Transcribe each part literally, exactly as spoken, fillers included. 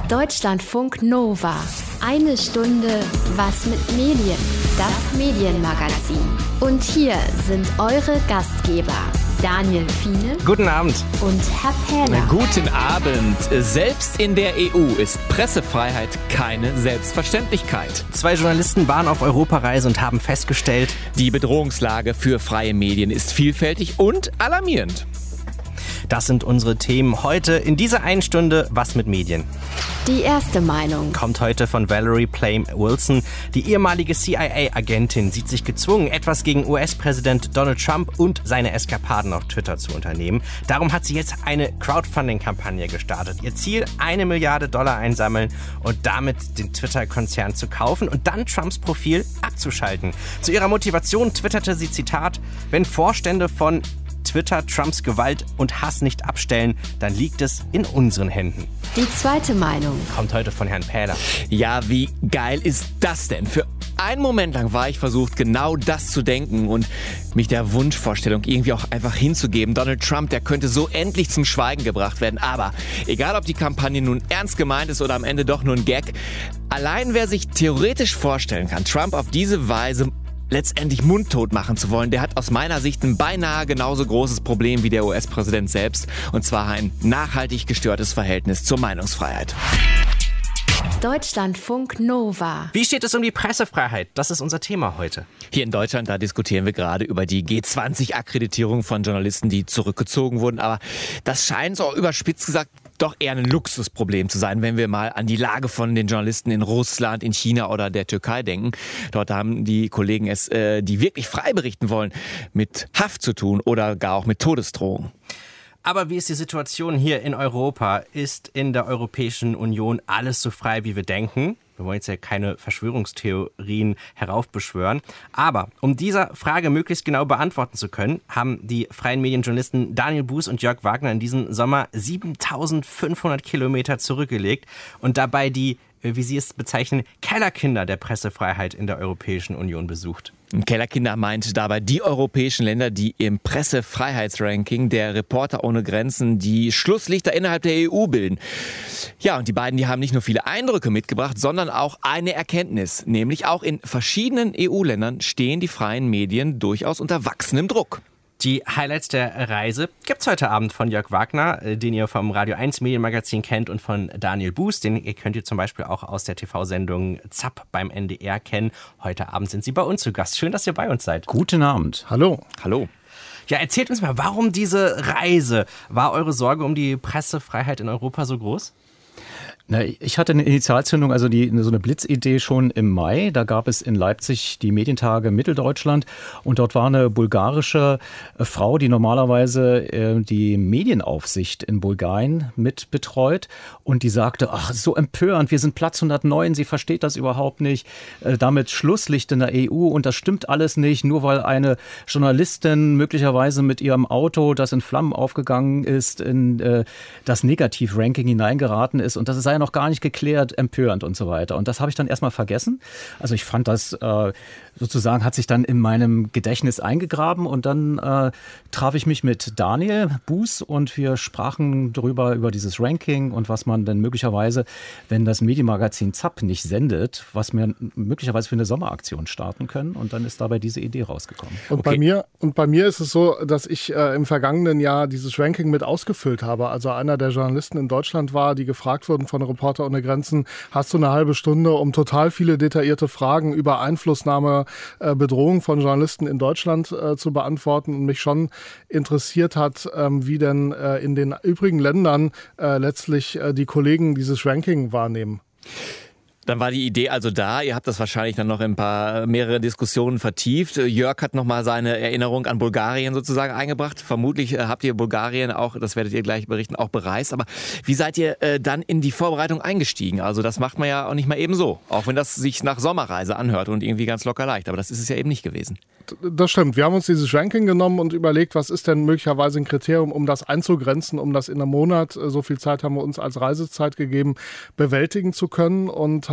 Deutschlandfunk Nova. Eine Stunde Was mit Medien. Das Medienmagazin. Und hier sind eure Gastgeber Daniel Fiene. Guten Abend. Und Herr Pähler. Guten Abend. Selbst in der E U ist Pressefreiheit keine Selbstverständlichkeit. Zwei Journalisten waren auf Europareise und haben festgestellt, die Bedrohungslage für freie Medien ist vielfältig und alarmierend. Das sind unsere Themen heute in dieser einen Stunde Was mit Medien. Die erste Meinung Kommt heute von Valerie Plame Wilson. Die ehemalige C I A-Agentin sieht sich gezwungen, etwas gegen U S-Präsident Donald Trump und seine Eskapaden auf Twitter zu unternehmen. Darum hat sie jetzt eine Crowdfunding-Kampagne gestartet. Ihr Ziel, eine Milliarde Dollar einsammeln und damit den Twitter-Konzern zu kaufen und dann Trumps Profil abzuschalten. Zu ihrer Motivation twitterte sie, Zitat, wenn Vorstände von Twitter Trumps Gewalt und Hass nicht abstellen, dann liegt es in unseren Händen. Die zweite Meinung Kommt heute von Herrn Pähler. Ja, wie geil ist das denn? Für einen Moment lang war ich versucht, genau das zu denken und mich der Wunschvorstellung irgendwie auch einfach hinzugeben. Donald Trump, der könnte so endlich zum Schweigen gebracht werden. Aber egal, ob die Kampagne nun ernst gemeint ist oder am Ende doch nur ein Gag, allein wer sich theoretisch vorstellen kann, Trump auf diese Weise letztendlich mundtot machen zu wollen, der hat aus meiner Sicht ein beinahe genauso großes Problem wie der U S-Präsident selbst, und zwar ein nachhaltig gestörtes Verhältnis zur Meinungsfreiheit. Deutschlandfunk Nova. Wie steht es um die Pressefreiheit? Das ist unser Thema heute. Hier in Deutschland, da diskutieren wir gerade über die G zwanzig Akkreditierung von Journalisten, die zurückgezogen wurden. Aber das scheint so überspitzt gesagt doch eher ein Luxusproblem zu sein, wenn wir mal an die Lage von den Journalisten in Russland, in China oder der Türkei denken. Dort haben die Kollegen es, äh, die wirklich frei berichten wollen, mit Haft zu tun oder gar auch mit Todesdrohungen. Aber wie ist die Situation hier in Europa? Ist in der Europäischen Union alles so frei, wie wir denken? Wir wollen jetzt ja keine Verschwörungstheorien heraufbeschwören. Aber um diese Frage möglichst genau beantworten zu können, haben die freien Medienjournalisten Daniel Buß und Jörg Wagner in diesem Sommer siebentausendfünfhundert Kilometer zurückgelegt und dabei die, wie sie es bezeichnen, Kellerkinder der Pressefreiheit in der Europäischen Union besucht. Kellerkinder meint dabei die europäischen Länder, die im Pressefreiheitsranking der Reporter ohne Grenzen die Schlusslichter innerhalb der E U bilden. Ja, und die beiden, die haben nicht nur viele Eindrücke mitgebracht, sondern auch eine Erkenntnis. Nämlich auch in verschiedenen E U-Ländern stehen die freien Medien durchaus unter wachsendem Druck. Die Highlights der Reise gibt's heute Abend von Jörg Wagner, den ihr vom Radio eins Medienmagazin kennt, und von Daniel Buß, den ihr könnt ihr zum Beispiel auch aus der T V-Sendung Zapp beim N D R kennen. Heute Abend sind sie bei uns zu Gast. Schön, dass ihr bei uns seid. Guten Abend. Hallo. Hallo. Ja, erzählt uns mal, warum diese Reise? War eure Sorge um die Pressefreiheit in Europa so groß? Na, ich hatte eine Initialzündung, also die, so eine Blitzidee schon im Mai. Da gab es in Leipzig die Medientage Mitteldeutschland und dort war eine bulgarische Frau, die normalerweise äh, die Medienaufsicht in Bulgarien mit betreut, und die sagte, ach, so empörend, wir sind Platz hundertneun, sie versteht das überhaupt nicht, äh, damit Schlusslicht in der E U, und das stimmt alles nicht, nur weil eine Journalistin möglicherweise mit ihrem Auto, das in Flammen aufgegangen ist, in äh, das Negativ-Ranking hineingeraten ist, und das ist ja noch gar nicht geklärt, empörend und so weiter. Und das habe ich dann erstmal vergessen. Also ich fand das äh, sozusagen, hat sich dann in meinem Gedächtnis eingegraben, und dann äh, traf ich mich mit Daniel Buß und wir sprachen darüber, über dieses Ranking und was man denn möglicherweise, wenn das Medienmagazin Zapp nicht sendet, was wir möglicherweise für eine Sommeraktion starten können, und dann ist dabei diese Idee rausgekommen. Und, okay. bei mir, und bei mir ist es so, dass ich äh, im vergangenen Jahr dieses Ranking mit ausgefüllt habe. Also einer der Journalisten in Deutschland war, die gefragt wurden von Reporter ohne Grenzen, hast du eine halbe Stunde, um total viele detaillierte Fragen über Einflussnahme, äh, Bedrohung von Journalisten in Deutschland äh, zu beantworten, und mich schon interessiert hat, ähm, wie denn äh, in den übrigen Ländern äh, letztlich äh, die Kollegen dieses Ranking wahrnehmen. Dann war die Idee also da. Ihr habt das wahrscheinlich dann noch in ein paar mehrere Diskussionen vertieft. Jörg hat nochmal seine Erinnerung an Bulgarien sozusagen eingebracht. Vermutlich habt ihr Bulgarien auch, das werdet ihr gleich berichten, auch bereist. Aber wie seid ihr äh, dann in die Vorbereitung eingestiegen? Also das macht man ja auch nicht mal eben so. Auch wenn das sich nach Sommerreise anhört und irgendwie ganz locker leicht. Aber das ist es ja eben nicht gewesen. Das stimmt. Wir haben uns dieses Ranking genommen und überlegt, was ist denn möglicherweise ein Kriterium, um das einzugrenzen, um das in einem Monat, so viel Zeit haben wir uns als Reisezeit gegeben, bewältigen zu können, und haben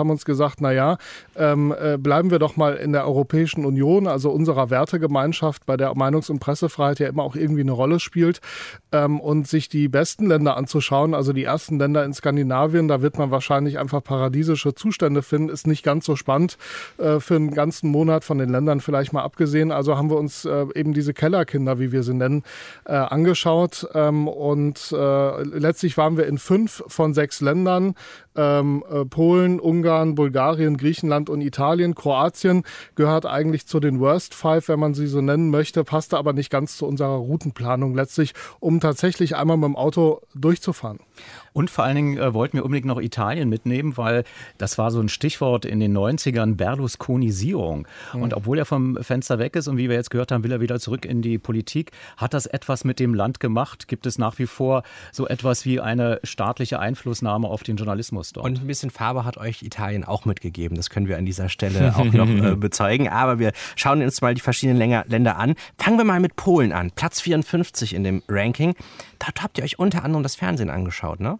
haben uns gesagt, naja, ähm, äh, bleiben wir doch mal in der Europäischen Union, also unserer Wertegemeinschaft, bei der Meinungs- und Pressefreiheit ja immer auch irgendwie eine Rolle spielt, ähm, und sich die besten Länder anzuschauen, also die ersten Länder in Skandinavien, da wird man wahrscheinlich einfach paradiesische Zustände finden, ist nicht ganz so spannend äh, für einen ganzen Monat, von den Ländern vielleicht mal abgesehen. Also haben wir uns äh, eben diese Kellerkinder, wie wir sie nennen, äh, angeschaut, ähm, und äh, letztlich waren wir in fünf von sechs Ländern, ähm, äh, Polen, Ungarn, Bulgarien, Griechenland und Italien. Kroatien gehört eigentlich zu den Worst Five, wenn man sie so nennen möchte, passte aber nicht ganz zu unserer Routenplanung letztlich, um tatsächlich einmal mit dem Auto durchzufahren. Und vor allen Dingen äh, wollten wir unbedingt noch Italien mitnehmen, weil das war so ein Stichwort in den neunzigern, Berlusconisierung. Mhm. Und obwohl er vom Fenster weg ist und wie wir jetzt gehört haben, will er wieder zurück in die Politik, hat das etwas mit dem Land gemacht? Gibt es nach wie vor so etwas wie eine staatliche Einflussnahme auf den Journalismus dort? Und ein bisschen Farbe hat euch Italien auch mitgegeben. Das können wir an dieser Stelle auch noch äh, bezeugen. Aber wir schauen uns mal die verschiedenen Länder an. Fangen wir mal mit Polen an. Platz vierundfünfzig in dem Ranking. Dort habt ihr euch unter anderem das Fernsehen angeschaut, ne?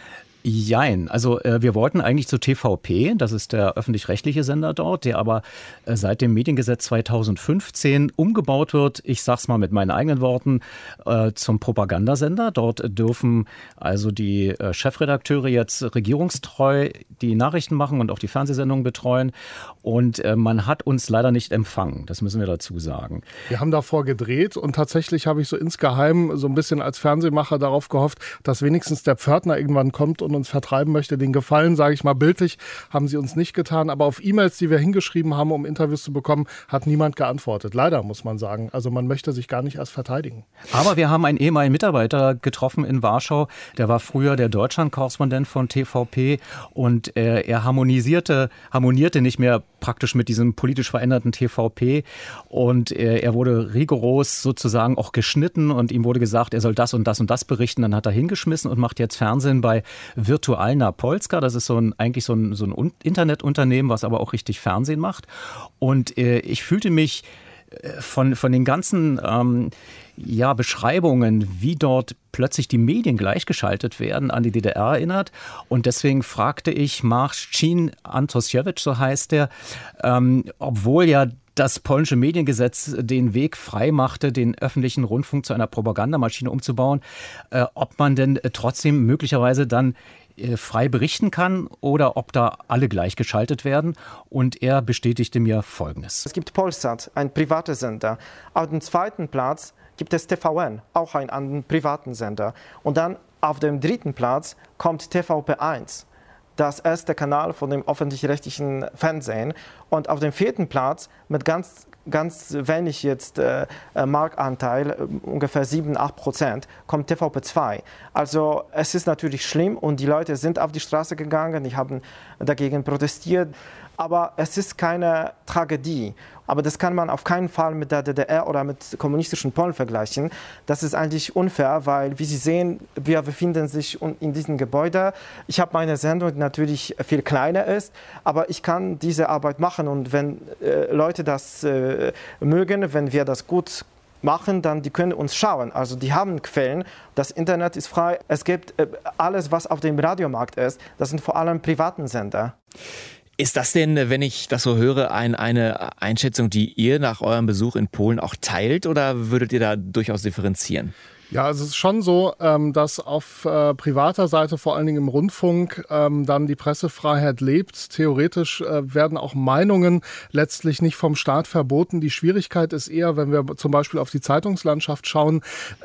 Jein. Also äh, wir wollten eigentlich zu T V P, das ist der öffentlich-rechtliche Sender dort, der aber äh, seit dem Mediengesetz zweitausendfünfzehn umgebaut wird, ich sag's mal mit meinen eigenen Worten, äh, zum Propagandasender. Dort dürfen also die äh, Chefredakteure jetzt regierungstreu die Nachrichten machen und auch die Fernsehsendungen betreuen. Und äh, man hat uns leider nicht empfangen, das müssen wir dazu sagen. Wir haben davor gedreht und tatsächlich habe ich so insgeheim so ein bisschen als Fernsehmacher darauf gehofft, dass wenigstens der Pförtner irgendwann kommt und uns vertreiben möchte. Den Gefallen, sage ich mal bildlich, haben sie uns nicht getan. Aber auf E-Mails, die wir hingeschrieben haben, um Interviews zu bekommen, hat niemand geantwortet. Leider, muss man sagen. Also man möchte sich gar nicht erst verteidigen. Aber wir haben einen ehemaligen Mitarbeiter getroffen in Warschau. Der war früher der Deutschland-Korrespondent von T V P und äh, er harmonisierte, harmonierte nicht mehr praktisch mit diesem politisch veränderten T V P und äh, er wurde rigoros sozusagen auch geschnitten und ihm wurde gesagt, er soll das und das und das berichten. Dann hat er hingeschmissen und macht jetzt Fernsehen bei Wirtualna Polska. Das ist so ein, eigentlich so ein, so ein Internetunternehmen, was aber auch richtig Fernsehen macht. Und äh, ich fühlte mich äh, von, von den ganzen ähm, ja, Beschreibungen, wie dort plötzlich die Medien gleichgeschaltet werden, an die D D R erinnert. Und deswegen fragte ich Marcin Antosiewicz, so heißt er, ähm, obwohl ja das polnische Mediengesetz den Weg frei machte, den öffentlichen Rundfunk zu einer Propagandamaschine umzubauen, äh, ob man denn äh, trotzdem möglicherweise dann äh, frei berichten kann oder ob da alle gleichgeschaltet werden. Und er bestätigte mir Folgendes. Es gibt Polsat, ein privater Sender. Auf dem zweiten Platz gibt es T V N, auch einen, einen privaten Sender. Und dann auf dem dritten Platz kommt T V P eins. Das erste Kanal von dem öffentlich-rechtlichen Fernsehen. Und auf dem vierten Platz mit ganz, ganz wenig jetzt äh, Marktanteil, äh, ungefähr sieben, acht Prozent, kommt T V P zwei. Also es ist natürlich schlimm und die Leute sind auf die Straße gegangen, die haben dagegen protestiert. Aber es ist keine Tragödie. Aber das kann man auf keinen Fall mit der D D R oder mit kommunistischen Polen vergleichen. Das ist eigentlich unfair, weil, wie Sie sehen, wir befinden sich in diesem Gebäude. Ich habe meine Sendung, die natürlich viel kleiner ist, aber ich kann diese Arbeit machen. Und wenn äh, Leute das äh, mögen, wenn wir das gut machen, dann die können uns schauen. Also die haben Quellen. Das Internet ist frei. Es gibt äh, alles, was auf dem Radiomarkt ist. Das sind vor allem privaten Sender. Ist das denn, wenn ich das so höre, ein, eine Einschätzung, die ihr nach eurem Besuch in Polen auch teilt oder würdet ihr da durchaus differenzieren? Ja, also es ist schon so, dass auf privater Seite, vor allen Dingen im Rundfunk, dann die Pressefreiheit lebt. Theoretisch werden auch Meinungen letztlich nicht vom Staat verboten. Die Schwierigkeit ist eher, wenn wir zum Beispiel auf die Zeitungslandschaft schauen,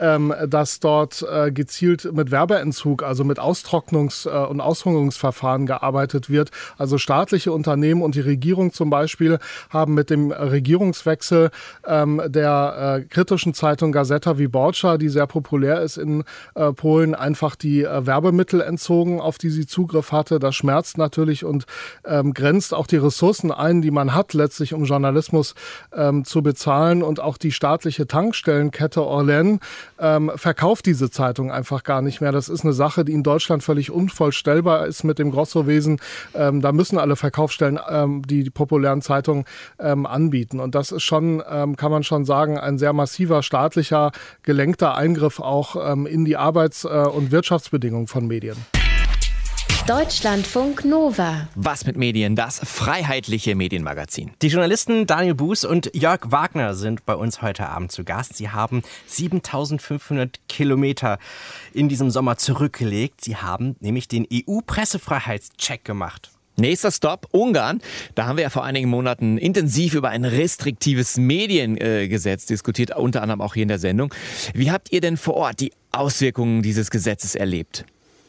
dass dort gezielt mit Werbeentzug, also mit Austrocknungs- und Aushungerungsverfahren gearbeitet wird. Also staatliche Unternehmen und die Regierung zum Beispiel haben mit dem Regierungswechsel der kritischen Zeitung Gazeta Wyborcza, die sehr populär ist in äh, Polen, einfach die äh, Werbemittel entzogen, auf die sie Zugriff hatte. Das schmerzt natürlich und ähm, grenzt auch die Ressourcen ein, die man hat, letztlich um Journalismus ähm, zu bezahlen. Und auch die staatliche Tankstellenkette Orlen ähm, verkauft diese Zeitung einfach gar nicht mehr. Das ist eine Sache, die in Deutschland völlig unvorstellbar ist mit dem Grossowesen. Ähm, da müssen alle Verkaufsstellen ähm, die, die populären Zeitungen ähm, anbieten. Und das ist schon, ähm, kann man schon sagen, ein sehr massiver staatlicher, gelenkter Eingriff auch ähm, in die Arbeits- äh, und Wirtschaftsbedingungen von Medien. Deutschlandfunk Nova. Was mit Medien? Das freiheitliche Medienmagazin. Die Journalisten Daniel Buß und Jörg Wagner sind bei uns heute Abend zu Gast. Sie haben siebentausendfünfhundert Kilometer in diesem Sommer zurückgelegt. Sie haben nämlich den E U-Pressefreiheitscheck gemacht. Nächster Stopp, Ungarn. Da haben wir ja vor einigen Monaten intensiv über ein restriktives Mediengesetz diskutiert, unter anderem auch hier in der Sendung. Wie habt ihr denn vor Ort die Auswirkungen dieses Gesetzes erlebt?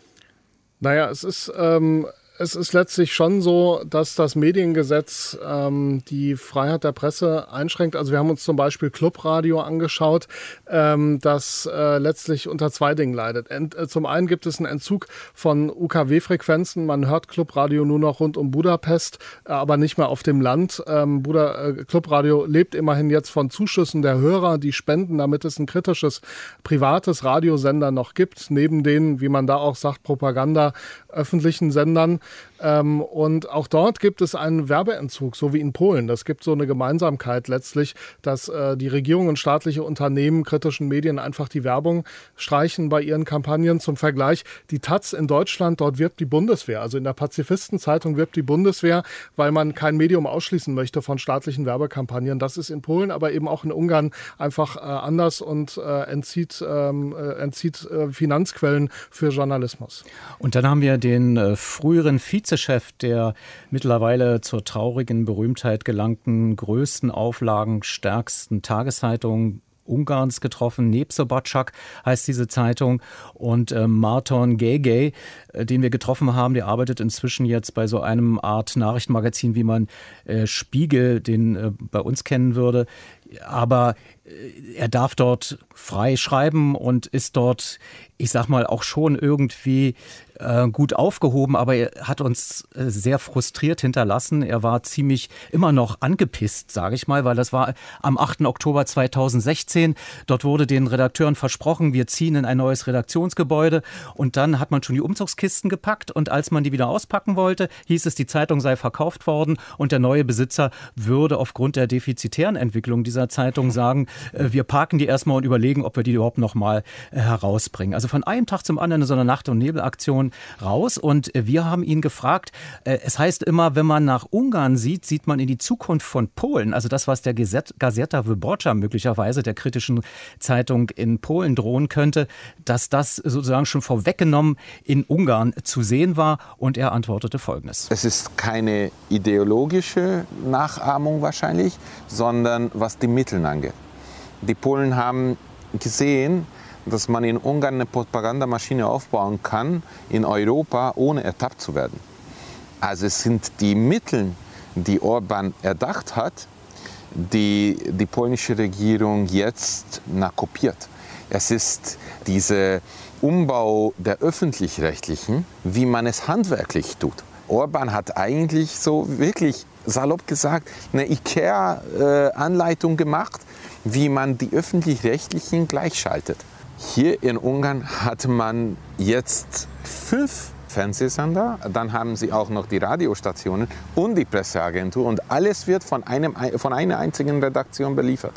Naja, es ist, ähm, es ist letztlich schon so, dass das Mediengesetz ähm, die Freiheit der Presse einschränkt. Also wir haben uns zum Beispiel Clubradio angeschaut, ähm, das äh, letztlich unter zwei Dingen leidet. Ent, äh, zum einen gibt es einen Entzug von U K W-Frequenzen. Man hört Clubradio nur noch rund um Budapest, äh, aber nicht mehr auf dem Land. Ähm, Buda, äh, Clubradio lebt immerhin jetzt von Zuschüssen der Hörer, die spenden, damit es ein kritisches privates Radiosender noch gibt, neben den, wie man da auch sagt, Propaganda öffentlichen Sendern. Ähm, und auch dort gibt es einen Werbeentzug, so wie in Polen. Das gibt so eine Gemeinsamkeit letztlich, dass äh, die Regierung und staatliche Unternehmen kritischen Medien einfach die Werbung streichen bei ihren Kampagnen. Zum Vergleich, die Taz in Deutschland, dort wirbt die Bundeswehr. Also in der Pazifistenzeitung wirbt die Bundeswehr, weil man kein Medium ausschließen möchte von staatlichen Werbekampagnen. Das ist in Polen, aber eben auch in Ungarn einfach äh, anders und äh, entzieht, ähm, äh, entzieht äh, Finanzquellen für Journalismus. Und dann haben wir den äh, früheren Vizechef der mittlerweile zur traurigen Berühmtheit gelangten größten Auflagen stärksten Tageszeitung Ungarns getroffen. Népszabadság heißt diese Zeitung. Und äh, Márton Gergely, äh, den wir getroffen haben, der arbeitet inzwischen jetzt bei so einem Art Nachrichtenmagazin, wie man äh, Spiegel, den äh, bei uns kennen würde. Aber äh, er darf dort frei schreiben und ist dort, ich sag mal, auch schon irgendwie äh, gut aufgehoben, aber er hat uns äh, sehr frustriert hinterlassen. Er war ziemlich immer noch angepisst, sage ich mal, weil das war am achten Oktober zweitausendsechzehn. Dort wurde den Redakteuren versprochen, wir ziehen in ein neues Redaktionsgebäude, und dann hat man schon die Umzugskisten gepackt, und als man die wieder auspacken wollte, hieß es, die Zeitung sei verkauft worden und der neue Besitzer würde aufgrund der defizitären Entwicklung dieser Zeitung sagen, äh, wir parken die erstmal und überlegen, ob wir die überhaupt noch mal äh, herausbringen. Also von einem Tag zum anderen in so einer Nacht- und Nebelaktion raus, und äh, wir haben ihn gefragt, äh, es heißt immer, wenn man nach Ungarn sieht, sieht man in die Zukunft von Polen, also das, was der Gazeta Wyborcza möglicherweise der kritischen Zeitung in Polen drohen könnte, dass das sozusagen schon vorweggenommen in Ungarn zu sehen war, und er antwortete Folgendes. Es ist keine ideologische Nachahmung wahrscheinlich, sondern was die Mittel angeht. Die Polen haben gesehen, dass man in Ungarn eine Propagandamaschine aufbauen kann, in Europa, ohne ertappt zu werden. Also es sind die Mittel, die Orbán erdacht hat, die die polnische Regierung jetzt kopiert. Es ist dieser Umbau der Öffentlich-Rechtlichen, wie man es handwerklich tut. Orbán hat eigentlich so wirklich, salopp gesagt, eine IKEA-Anleitung gemacht, wie man die Öffentlich-Rechtlichen gleichschaltet. Hier in Ungarn hat man jetzt fünf Fernsehsender, dann haben sie auch noch die Radiostationen und die Presseagentur, und alles wird von, einem, von einer einzigen Redaktion beliefert.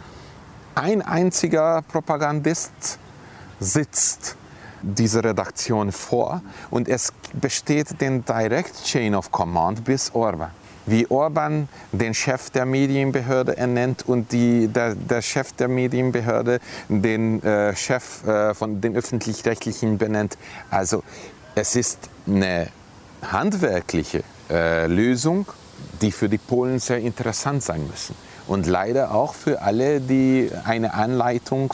Ein einziger Propagandist sitzt diese Redaktion vor, und es besteht den Direct Chain of Command bis Orbán. Wie Orbán den Chef der Medienbehörde ernennt und die, der, der Chef der Medienbehörde den äh, Chef äh, von den Öffentlich-Rechtlichen benennt. Also es ist eine handwerkliche äh, Lösung, die für die Polen sehr interessant sein müssen. Und leider auch für alle, die eine Anleitung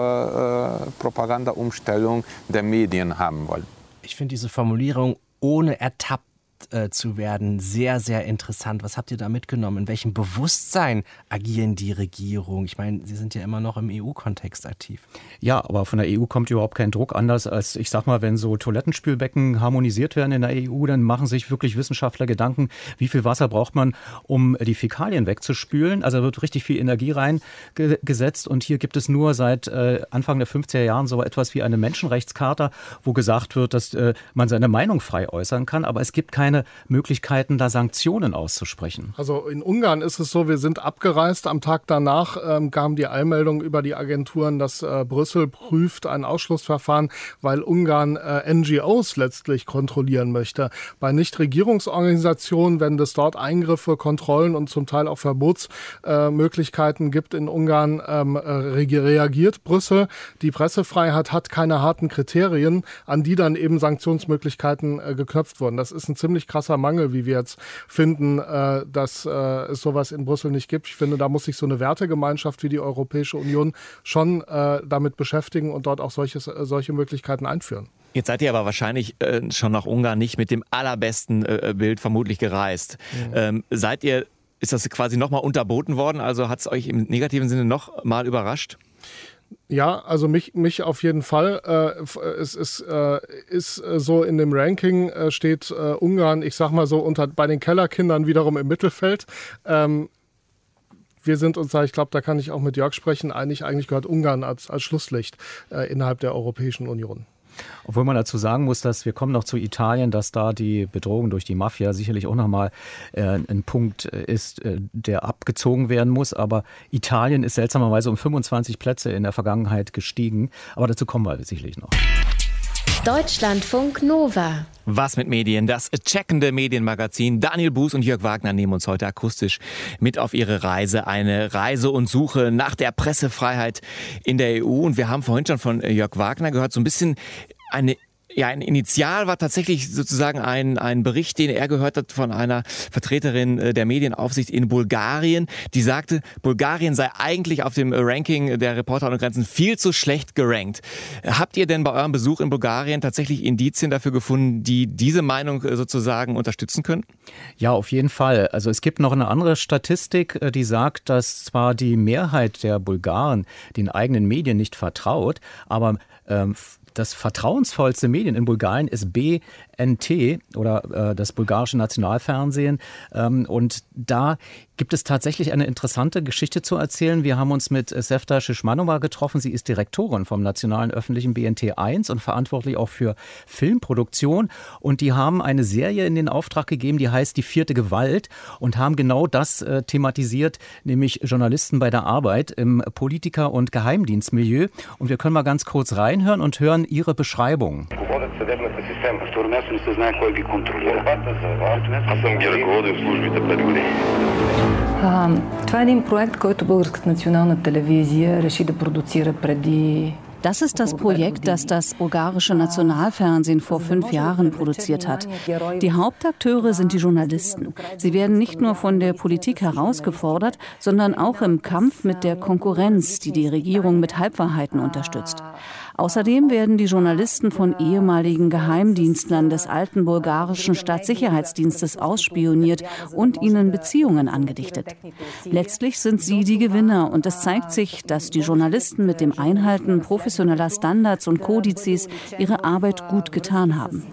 zur äh, Propagandaumstellung der Medien haben wollen. Ich finde diese Formulierung, ohne ertappt äh, zu werden, sehr, sehr interessant. Was habt ihr da mitgenommen? In welchem Bewusstsein agieren die Regierung? Ich meine, sie sind ja immer noch im E U-Kontext aktiv. Ja, aber von der E U kommt überhaupt kein Druck, anders als, ich sag mal, wenn so Toilettenspülbecken harmonisiert werden in der E U, dann machen sich wirklich Wissenschaftler Gedanken, wie viel Wasser braucht man, um die Fäkalien wegzuspülen. Also da wird richtig viel Energie reingesetzt, und hier gibt es nur seit äh, Anfang der fünfziger Jahren so etwas wie eine Menschenrechtscharta, wo gesagt wird, dass äh, man seine Meinung frei äußern kann, aber es gibt kein keine Möglichkeiten, da Sanktionen auszusprechen? Also in Ungarn ist es so, wir sind abgereist. Am Tag danach ähm, kam die Eilmeldung über die Agenturen, dass äh, Brüssel prüft ein Ausschlussverfahren, weil Ungarn äh, N G Os letztlich kontrollieren möchte. Bei Nichtregierungsorganisationen, wenn es dort Eingriffe, Kontrollen und zum Teil auch Verbotsmöglichkeiten äh, gibt in Ungarn, ähm, äh, reagiert Brüssel. Die Pressefreiheit hat keine harten Kriterien, an die dann eben Sanktionsmöglichkeiten äh, geknöpft wurden. Das ist ein ziemlich krasser Mangel, wie wir jetzt finden, äh, dass äh, es sowas in Brüssel nicht gibt. Ich finde, da muss sich so eine Wertegemeinschaft wie die Europäische Union schon äh, damit beschäftigen und dort auch solches, äh, solche Möglichkeiten einführen. Jetzt seid ihr aber wahrscheinlich äh, schon nach Ungarn nicht mit dem allerbesten äh, Bild vermutlich gereist. Mhm. Ähm, seid ihr, ist das quasi nochmal unterboten worden? Also hat es euch im negativen Sinne noch mal überrascht? Ja, also mich, mich auf jeden Fall. Äh, es ist, äh, ist so, in dem Ranking äh, steht äh, Ungarn, ich sag mal so, unter, bei den Kellerkindern wiederum im Mittelfeld. Ähm, wir sind uns da, ich glaube, da kann ich auch mit Jörg sprechen, einig, eigentlich gehört Ungarn als, als Schlusslicht äh, innerhalb der Europäischen Union. Obwohl man dazu sagen muss, dass wir kommen noch zu Italien, dass da die Bedrohung durch die Mafia sicherlich auch nochmal äh, ein Punkt ist, äh, der abgezogen werden muss. Aber Italien ist seltsamerweise um fünfundzwanzig Plätze in der Vergangenheit gestiegen. Aber dazu kommen wir sicherlich noch. Deutschlandfunk Nova. Was mit Medien? Das checkende Medienmagazin. Daniel Buß und Jörg Wagner nehmen uns heute akustisch mit auf ihre Reise. Eine Reise und Suche nach der Pressefreiheit in der E U. Und wir haben vorhin schon von Jörg Wagner gehört, so ein bisschen eine Ja, ein Initial war tatsächlich sozusagen ein, ein Bericht, den er gehört hat von einer Vertreterin der Medienaufsicht in Bulgarien, die sagte, Bulgarien sei eigentlich auf dem Ranking der Reporter ohne Grenzen viel zu schlecht gerankt. Habt ihr denn bei eurem Besuch in Bulgarien tatsächlich Indizien dafür gefunden, die diese Meinung sozusagen unterstützen können? Ja, auf jeden Fall. Also es gibt noch eine andere Statistik, die sagt, dass zwar die Mehrheit der Bulgaren den eigenen Medien nicht vertraut, aber ähm, das vertrauensvollste Medien in Bulgarien ist B N T oder äh, das bulgarische Nationalfernsehen. Ähm, und da gibt es tatsächlich eine interessante Geschichte zu erzählen. Wir haben uns mit Sevda Shishmanova getroffen. Sie ist Direktorin vom nationalen öffentlichen B N T eins und verantwortlich auch für Filmproduktion. Und die haben eine Serie in den Auftrag gegeben, die heißt Die vierte Gewalt und haben genau das äh, thematisiert, nämlich Journalisten bei der Arbeit im Politiker- und Geheimdienstmilieu. Und wir können mal ganz kurz reinhören und hören ihre Beschreibung. Това е един проект, който Българската национална телевизия реши да продуцира преди. Das ist das Projekt, das das bulgarische Nationalfernsehen vor fünf Jahren produziert hat. Die Hauptakteure sind die Journalisten. Sie werden nicht nur von der Politik herausgefordert, sondern auch im Kampf mit der Konkurrenz, die die Regierung mit Halbwahrheiten unterstützt. Außerdem werden die Journalisten von ehemaligen Geheimdienstlern des alten bulgarischen Staatssicherheitsdienstes ausspioniert und ihnen Beziehungen angedichtet. Letztlich sind sie die Gewinner und es zeigt sich, dass die Journalisten mit dem Einhalten professioneller Standards und Kodizes ihre Arbeit gut getan haben.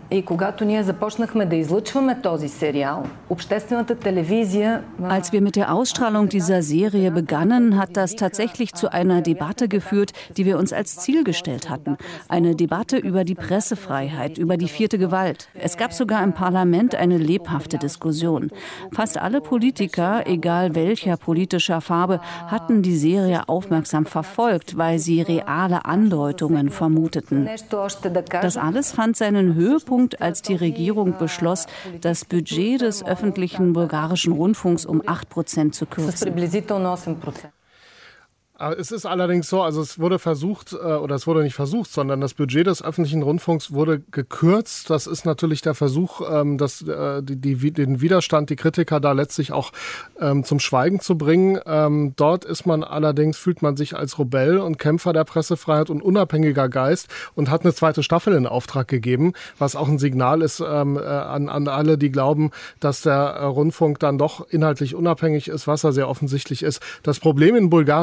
Als wir mit der Ausstrahlung dieser Serie begannen, hat das tatsächlich zu einer Debatte geführt, die wir uns als Ziel gestellt hatten. Eine Debatte über die Pressefreiheit, über die vierte Gewalt. Es gab sogar im Parlament eine lebhafte Diskussion. Fast alle Politiker, egal welcher politischer Farbe, hatten die Serie aufmerksam verfolgt, weil sie reale Andeutungen vermuteten. Das alles fand seinen Höhepunkt, als die Regierung beschloss, das Budget des öffentlichen bulgarischen Rundfunks um acht Prozent zu kürzen. Es ist allerdings so, also es wurde versucht, oder es wurde nicht versucht, sondern das Budget des öffentlichen Rundfunks wurde gekürzt. Das ist natürlich der Versuch, dass die, die, den Widerstand, die Kritiker da letztlich auch ähm, zum Schweigen zu bringen. Ähm, dort ist man allerdings, fühlt man sich als Rebell und Kämpfer der Pressefreiheit und unabhängiger Geist und hat eine zweite Staffel in Auftrag gegeben, was auch ein Signal ist ähm, an, an alle, die glauben, dass der Rundfunk dann doch inhaltlich unabhängig ist, was er sehr offensichtlich ist. Das Problem in Bulgarien und die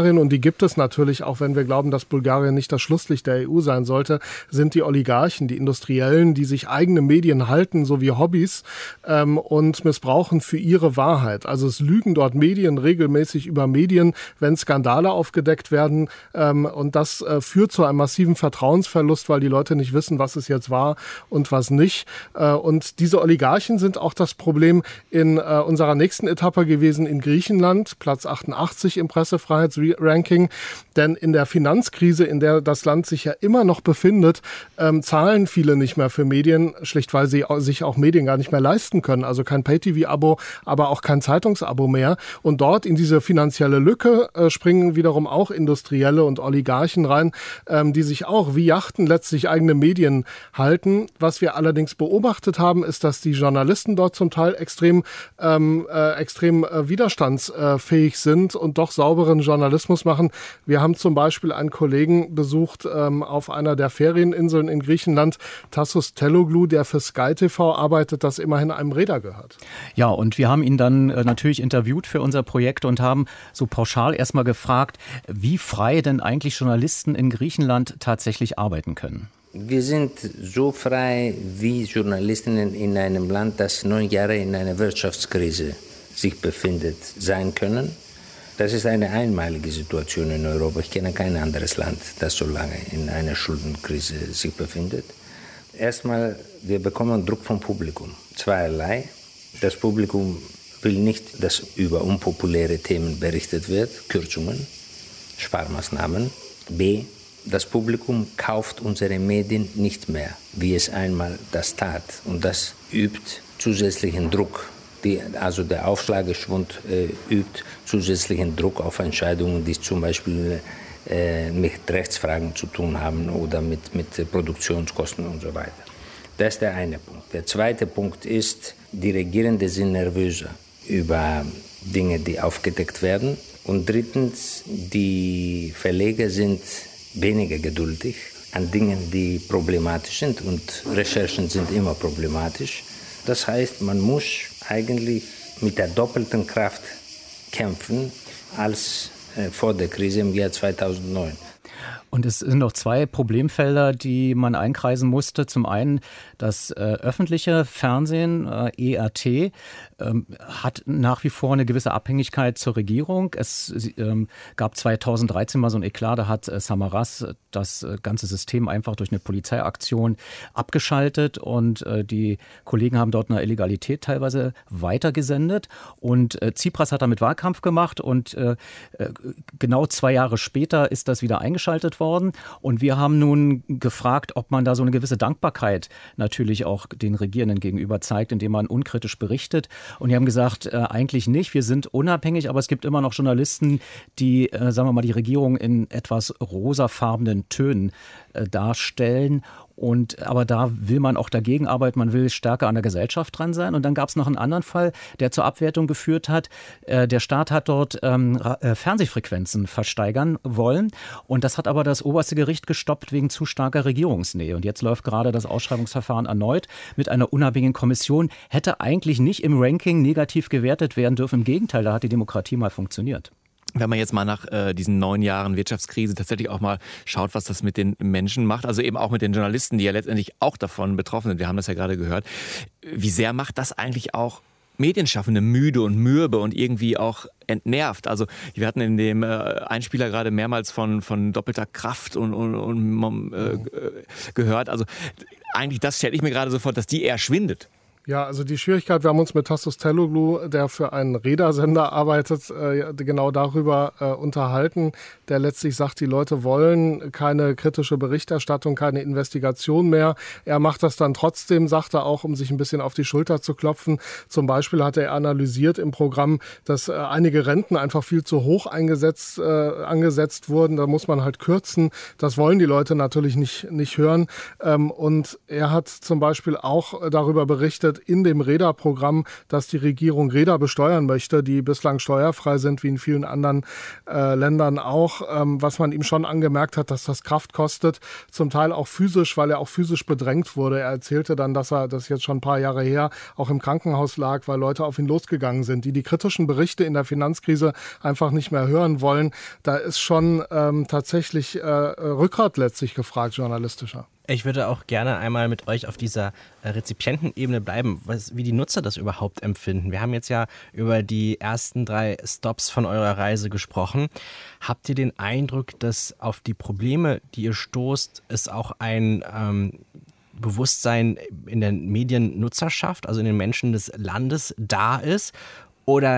gibt es natürlich, auch wenn wir glauben, dass Bulgarien nicht das Schlusslicht der E U sein sollte, sind die Oligarchen, die Industriellen, die sich eigene Medien halten, so wie Hobbys, ähm, und missbrauchen für ihre Wahrheit. Also es lügen dort Medien regelmäßig über Medien, wenn Skandale aufgedeckt werden. Ähm, und das äh, führt zu einem massiven Vertrauensverlust, weil die Leute nicht wissen, was es jetzt war und was nicht. Äh, und diese Oligarchen sind auch das Problem in äh, unserer nächsten Etappe gewesen in Griechenland, Platz achtundachtzig im Pressefreiheitsranking. Denn in der Finanzkrise, in der das Land sich ja immer noch befindet, ähm, zahlen viele nicht mehr für Medien, schlicht weil sie sich auch Medien gar nicht mehr leisten können. Also kein Pay-T V-Abo, aber auch kein Zeitungsabo mehr. Und dort in diese finanzielle Lücke äh, springen wiederum auch Industrielle und Oligarchen rein, ähm, die sich auch wie Yachten letztlich eigene Medien halten. Was wir allerdings beobachtet haben, ist, dass die Journalisten dort zum Teil extrem, ähm, äh, extrem äh, widerstandsfähig sind und doch sauberen Journalismus machen. Wir haben zum Beispiel einen Kollegen besucht ähm, auf einer der Ferieninseln in Griechenland, Tassos Teloglu, der für Sky T V arbeitet, das immerhin einem Reeder gehört. Ja, und wir haben ihn dann äh, natürlich interviewt für unser Projekt und haben so pauschal erstmal gefragt, wie frei denn eigentlich Journalisten in Griechenland tatsächlich arbeiten können. Wir sind so frei wie Journalisten in einem Land, das neun Jahre in einer Wirtschaftskrise sich befindet, sein können. Das ist eine einmalige Situation in Europa. Ich kenne kein anderes Land, das so lange in einer Schuldenkrise sich befindet. Erstmal, wir bekommen Druck vom Publikum. Zweierlei. Das Publikum will nicht, dass über unpopuläre Themen berichtet wird, Kürzungen, Sparmaßnahmen. B. Das Publikum kauft unsere Medien nicht mehr, wie es einmal das tat. Und das übt zusätzlichen Druck. Die, also der Auflageschwund äh, übt zusätzlichen Druck auf Entscheidungen, die zum Beispiel äh, mit Rechtsfragen zu tun haben oder mit, mit Produktionskosten und so weiter. Das ist der eine Punkt. Der zweite Punkt ist, die Regierenden sind nervöser über Dinge, die aufgedeckt werden. Und drittens, die Verleger sind weniger geduldig an Dingen, die problematisch sind. Und Recherchen sind immer problematisch. Das heißt, man muss eigentlich mit der doppelten Kraft kämpfen als äh, vor der Krise im Jahr zweitausendneun. Und es sind noch zwei Problemfelder, die man einkreisen musste. Zum einen das äh, öffentliche Fernsehen, äh, E R T, ähm, hat nach wie vor eine gewisse Abhängigkeit zur Regierung. Es ähm, gab zweitausenddreizehn mal so ein Eklat, da hat äh, Samaras das äh, ganze System einfach durch eine Polizeiaktion abgeschaltet und äh, die Kollegen haben dort eine Illegalität teilweise weitergesendet. Und äh, Tsipras hat damit Wahlkampf gemacht und äh, genau zwei Jahre später ist das wieder eingeschaltet worden. Und wir haben nun gefragt, ob man da so eine gewisse Dankbarkeit natürlich auch den Regierenden gegenüber zeigt, indem man unkritisch berichtet. Und die haben gesagt, äh, eigentlich nicht. Wir sind unabhängig, aber es gibt immer noch Journalisten, die, äh, sagen wir mal, die Regierung in etwas rosafarbenen Tönen äh, darstellen. Und, aber da will man auch dagegen arbeiten, man will stärker an der Gesellschaft dran sein. Und dann gab es noch einen anderen Fall, der zur Abwertung geführt hat. Äh, der Staat hat dort ähm, äh, Fernsehfrequenzen versteigern wollen. Und das hat aber das oberste Gericht gestoppt wegen zu starker Regierungsnähe. Und jetzt läuft gerade das Ausschreibungsverfahren erneut mit einer unabhängigen Kommission. Hätte eigentlich nicht im Ranking negativ gewertet werden dürfen. Im Gegenteil, da hat die Demokratie mal funktioniert. Wenn man jetzt mal nach äh, diesen neun Jahren Wirtschaftskrise tatsächlich auch mal schaut, was das mit den Menschen macht, also eben auch mit den Journalisten, die ja letztendlich auch davon betroffen sind, wir haben das ja gerade gehört, wie sehr macht das eigentlich auch Medienschaffende müde und mürbe und irgendwie auch entnervt? Also wir hatten in dem äh, Einspieler gerade mehrmals von, von doppelter Kraft und, und, und äh, gehört, also eigentlich das stelle ich mir gerade so vor, dass die eher schwindet. Ja, also die Schwierigkeit, wir haben uns mit Tassos Teloglu, der für einen Reedersender arbeitet, äh, genau darüber äh, unterhalten, der letztlich sagt, die Leute wollen keine kritische Berichterstattung, keine Investigation mehr. Er macht das dann trotzdem, sagt er auch, um sich ein bisschen auf die Schulter zu klopfen. Zum Beispiel hat er analysiert im Programm, dass äh, einige Renten einfach viel zu hoch eingesetzt, äh, angesetzt wurden. Da muss man halt kürzen. Das wollen die Leute natürlich nicht, nicht hören. Ähm, und er hat zum Beispiel auch darüber berichtet, steht in dem Räderprogramm, dass die Regierung Räder besteuern möchte, die bislang steuerfrei sind, wie in vielen anderen äh, Ländern auch. Ähm, was man ihm schon angemerkt hat, dass das Kraft kostet, zum Teil auch physisch, weil er auch physisch bedrängt wurde. Er erzählte dann, dass er, das ist jetzt schon ein paar Jahre her, auch im Krankenhaus lag, weil Leute auf ihn losgegangen sind, die die kritischen Berichte in der Finanzkrise einfach nicht mehr hören wollen. Da ist schon ähm, tatsächlich äh, Rückgrat letztlich gefragt, journalistischer. Ich würde auch gerne einmal mit euch auf dieser Rezipientenebene bleiben, was, wie die Nutzer das überhaupt empfinden. Wir haben jetzt ja über die ersten drei Stops von eurer Reise gesprochen. Habt ihr den Eindruck, dass auf die Probleme, die ihr stoßt, es auch ein ähm, Bewusstsein in der Mediennutzerschaft, also in den Menschen des Landes, da ist? Oder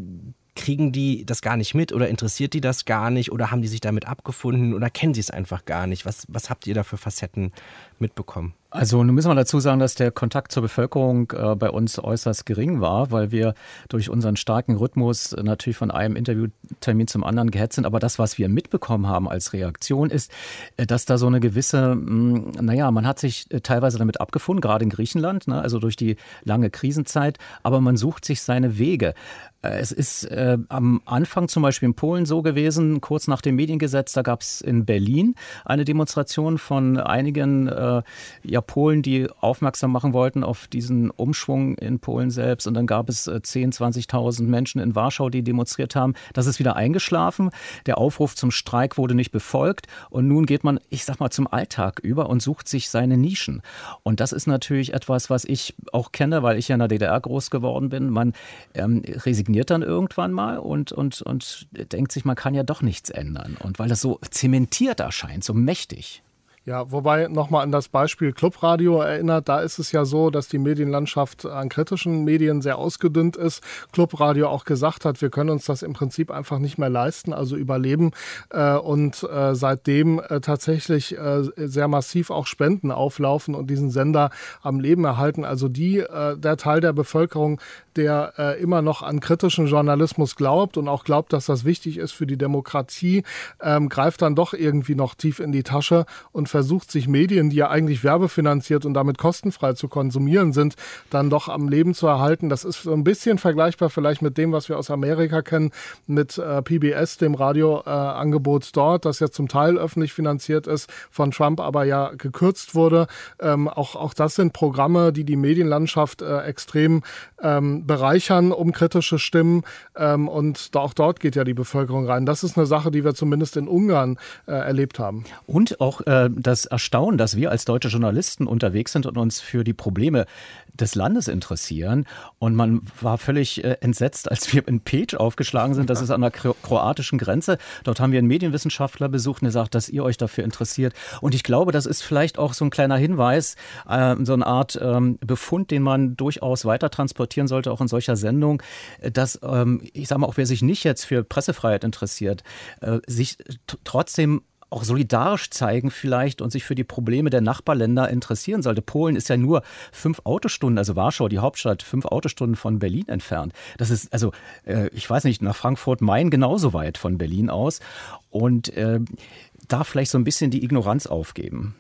kriegen die das gar nicht mit oder interessiert die das gar nicht oder haben die sich damit abgefunden oder kennen sie es einfach gar nicht? Was, was habt ihr da für Facetten mitbekommen? Also nun müssen wir dazu sagen, dass der Kontakt zur Bevölkerung äh, bei uns äußerst gering war, weil wir durch unseren starken Rhythmus natürlich von einem Interviewtermin zum anderen gehetzt sind. Aber das, was wir mitbekommen haben als Reaktion, ist, äh, dass da so eine gewisse, mh, naja, man hat sich äh, teilweise damit abgefunden, gerade in Griechenland, ne, also durch die lange Krisenzeit, aber man sucht sich seine Wege. Äh, es ist äh, am Anfang zum Beispiel in Polen so gewesen, kurz nach dem Mediengesetz, da gab es in Berlin eine Demonstration von einigen äh, ja, Polen, die aufmerksam machen wollten auf diesen Umschwung in Polen selbst. Und dann gab es zehntausend, zwanzigtausend Menschen in Warschau, die demonstriert haben. Das ist wieder eingeschlafen. Der Aufruf zum Streik wurde nicht befolgt. Und nun geht man, ich sag mal, zum Alltag über und sucht sich seine Nischen. Und das ist natürlich etwas, was ich auch kenne, weil ich ja in der D D R groß geworden bin. Man ähm, resigniert dann irgendwann mal und, und, und denkt sich, man kann ja doch nichts ändern. Und weil das so zementiert erscheint, so mächtig. Ja, wobei nochmal an das Beispiel Clubradio erinnert, da ist es ja so, dass die Medienlandschaft an kritischen Medien sehr ausgedünnt ist. Clubradio auch gesagt hat, wir können uns das im Prinzip einfach nicht mehr leisten, also überleben äh, und äh, seitdem äh, tatsächlich äh, sehr massiv auch Spenden auflaufen und diesen Sender am Leben erhalten. Also die, äh, der Teil der Bevölkerung, der äh, immer noch an kritischen Journalismus glaubt und auch glaubt, dass das wichtig ist für die Demokratie, ähm, greift dann doch irgendwie noch tief in die Tasche und versucht sich Medien, die ja eigentlich werbefinanziert und damit kostenfrei zu konsumieren sind, dann doch am Leben zu erhalten. Das ist so ein bisschen vergleichbar vielleicht mit dem, was wir aus Amerika kennen, mit äh, P B S, dem Radioangebot äh, dort, das ja zum Teil öffentlich finanziert ist, von Trump aber ja gekürzt wurde. Ähm, auch, auch das sind Programme, die die Medienlandschaft äh, extrem ähm, bereichern um kritische Stimmen ähm, und auch dort geht ja die Bevölkerung rein. Das ist eine Sache, die wir zumindest in Ungarn äh, erlebt haben. Und auch äh, das Erstaunen, dass wir als deutsche Journalisten unterwegs sind und uns für die Probleme des Landes interessieren. Und man war völlig äh, entsetzt, als wir in Pécs aufgeschlagen sind. Das ist an der kro- kroatischen Grenze. Dort haben wir einen Medienwissenschaftler besucht und der sagt, dass ihr euch dafür interessiert. Und ich glaube, das ist vielleicht auch so ein kleiner Hinweis, äh, so eine Art ähm, Befund, den man durchaus weiter transportieren sollte, auch in solcher Sendung, dass, ähm, ich sage mal, auch wer sich nicht jetzt für Pressefreiheit interessiert, äh, sich t- trotzdem auch solidarisch zeigen vielleicht und sich für die Probleme der Nachbarländer interessieren sollte. Polen ist ja nur fünf Autostunden, also Warschau, die Hauptstadt, fünf Autostunden von Berlin entfernt. Das ist also, äh, ich weiß nicht, nach Frankfurt-Main genauso weit von Berlin aus. Und äh, da vielleicht so ein bisschen die Ignoranz aufgeben.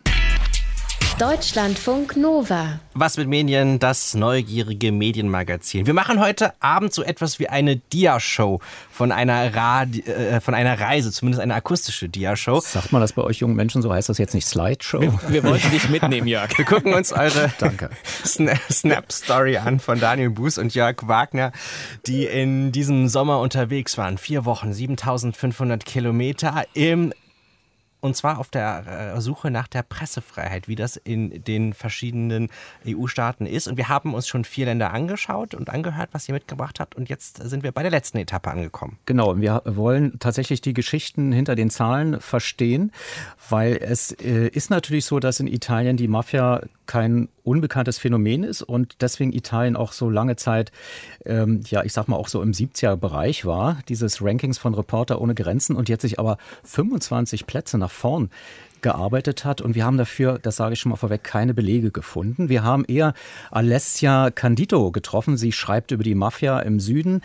Deutschlandfunk Nova. Was mit Medien, das neugierige Medienmagazin. Wir machen heute Abend so etwas wie eine Dia-Show von einer, Radi- äh, von einer Reise, zumindest eine akustische Dia-Show. Sagt man das bei euch jungen Menschen so? Heißt das jetzt nicht Slideshow? Wir, wir wollten dich mitnehmen, Jörg. Wir gucken uns eure Danke. Snap-Story an von Daniel Buß und Jörg Wagner, die in diesem Sommer unterwegs waren. Vier Wochen, siebentausendfünfhundert Kilometer im Und zwar auf der Suche nach der Pressefreiheit, wie das in den verschiedenen E U-Staaten ist. Und wir haben uns schon vier Länder angeschaut und angehört, was ihr mitgebracht habt. Und jetzt sind wir bei der letzten Etappe angekommen. Genau, wir wollen tatsächlich die Geschichten hinter den Zahlen verstehen, weil es äh, ist natürlich so, dass in Italien die Mafia kein unbekanntes Phänomen ist und deswegen Italien auch so lange Zeit, ähm, ja, ich sag mal auch so im siebziger-Bereich war, dieses Rankings von Reporter ohne Grenzen und jetzt sich aber fünfundzwanzig Plätze nach vorn gearbeitet hat. Und wir haben dafür, das sage ich schon mal vorweg, keine Belege gefunden. Wir haben eher Alessia Candido getroffen. Sie schreibt über die Mafia im Süden.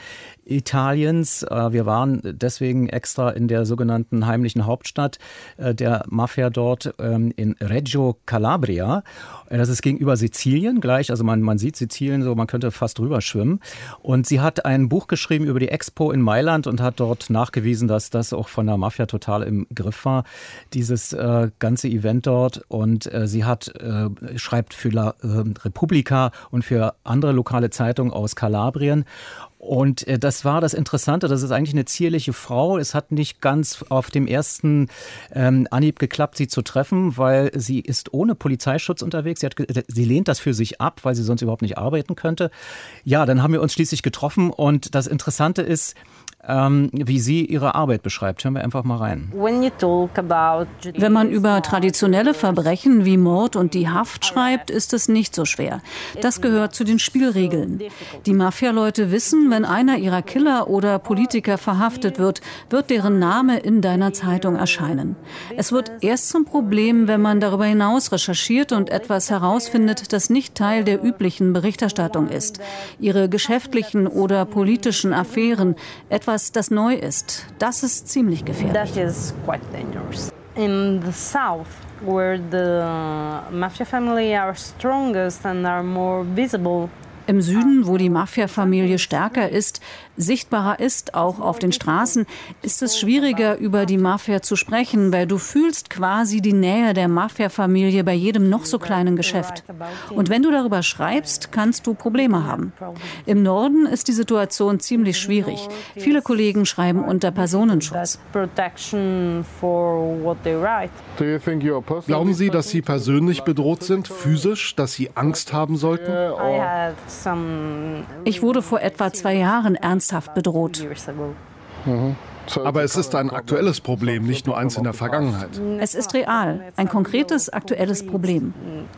Italiens. Wir waren deswegen extra in der sogenannten heimlichen Hauptstadt der Mafia dort in Reggio Calabria. Das ist gegenüber Sizilien gleich, also man, man sieht Sizilien so, man könnte fast drüber schwimmen. Und sie hat ein Buch geschrieben über die Expo in Mailand und hat dort nachgewiesen, dass das auch von der Mafia total im Griff war, dieses äh, ganze Event dort. Und äh, sie hat, äh, schreibt für La äh, Repubblica und für andere lokale Zeitungen aus Kalabrien. Und äh, das war das Interessante, das ist eigentlich eine zierliche Frau. Es hat nicht ganz auf dem ersten ähm, Anhieb geklappt, sie zu treffen, weil sie ist ohne Polizeischutz unterwegs. Sie, hat, sie lehnt das für sich ab, weil sie sonst überhaupt nicht arbeiten könnte. Ja, dann haben wir uns schließlich getroffen und das Interessante ist, ähm, wie sie ihre Arbeit beschreibt. Hören wir einfach mal rein. Wenn man über traditionelle Verbrechen wie Mord und die Haft schreibt, ist es nicht so schwer. Das gehört zu den Spielregeln. Die Mafia-Leute wissen, wenn einer ihrer Killer oder Politiker verhaftet wird, wird deren Name in deiner Zeitung erscheinen. Es wird erst zum Problem, wenn man darüber hinaus recherchiert und etwas herausfindet, das nicht Teil der üblichen Berichterstattung ist. Ihre geschäftlichen oder politischen Affären, etwas, das neu ist. Das ist ziemlich gefährlich. That is quite dangerous. In the south, where the mafia family are strongest and are more visible. Im Süden, wo die Mafia-Familie stärker ist, sichtbarer ist, auch auf den Straßen, ist es schwieriger, über die Mafia zu sprechen, weil du fühlst quasi die Nähe der Mafia-Familie bei jedem noch so kleinen Geschäft. Und wenn du darüber schreibst, kannst du Probleme haben. Im Norden ist die Situation ziemlich schwierig. Viele Kollegen schreiben unter Personenschutz. Glauben Sie, dass Sie persönlich bedroht sind, physisch, dass Sie Angst haben sollten? Ich wurde vor etwa zwei Jahren ernsthaft bedroht. Mhm. Aber es ist ein aktuelles Problem, nicht nur eins in der Vergangenheit. Es ist real, ein konkretes, aktuelles Problem.